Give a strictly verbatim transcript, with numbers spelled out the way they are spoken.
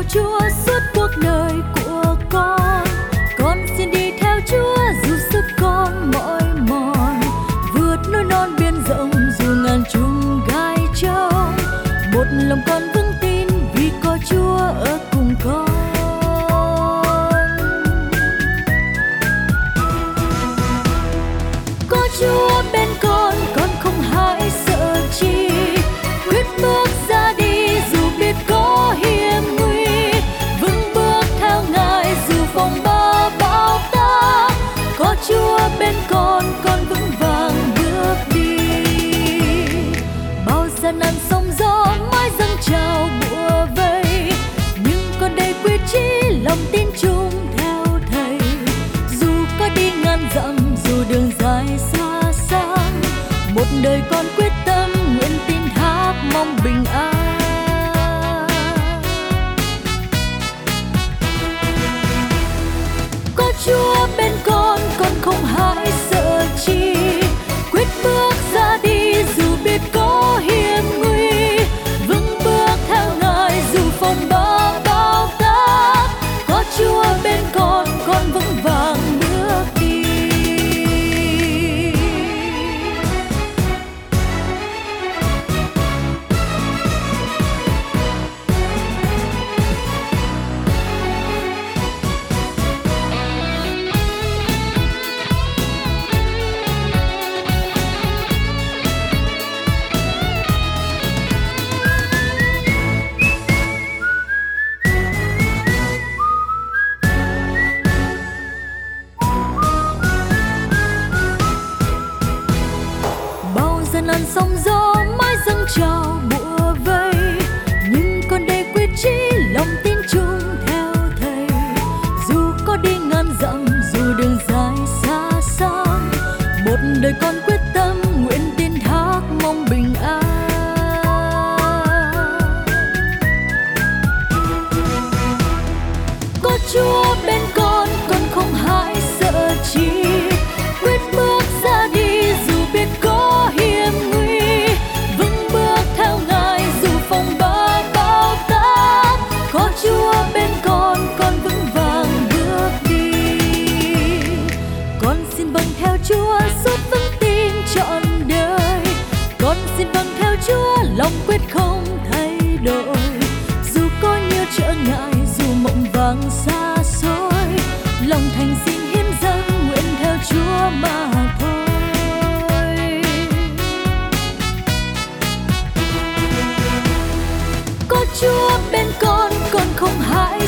Chúa suốt cuộc đời của con. Con xin đi theo Chúa dù sức con mỏi mòn, vượt núi non biển rộng dù ngàn chông gai trông. Một lòng con vững tin vì có Chúa ở cùng con. Có Chúa bên con, con không hãi sợ chi. Quyết bước ra đi dù biết có hiểm nguy, vững bước theo Ngài dù phong ba bão táp. Có Chúa bên con, con vững vàng bước đi. Bao gian nan sóng gió mãi dâng trào bủa vây, nhưng con đây quyết chí lòng tin chung theo Thầy. Dù có đi ngàn dặm, dù đường dài xa xăm, một đời con quyết tâm nguyện tin thác mong bình an. Có Chúa bên con, con không hãi sợ chi. Quyết bước ra đi dù biết có hiểm nguy, vững bước theo Ngài dù phong ba bão táp. Có Chúa bên con, con vững vàng bước đi. Bao gian nan sóng gió mãi dâng trào bủa vây, nhưng con đây quyết chí lòng tin chung theo Thầy. Dù có đi ngàn dặm, dù đường dài xa xăm, một đời con quyết tâm nguyện tin thác mong bình an. Có Chúa bên con, con không hãi sợ chi. Quyết bước ra đi dù biết có hiểm nguy, vững bước theo Ngài dù phong ba bão táp. Có Chúa bên con, con vững vàng bước đi. Con xin vâng theo Chúa suốt vững tin trọn đời. Con xin vâng theo Chúa lòng quyết không thay đổi. Dù có nhiều trở ngại, dù mộng vàng xa xôi, lòng thành xin hiến dâng nguyện theo Chúa mà thôi. Có Chúa bên con, con không hãi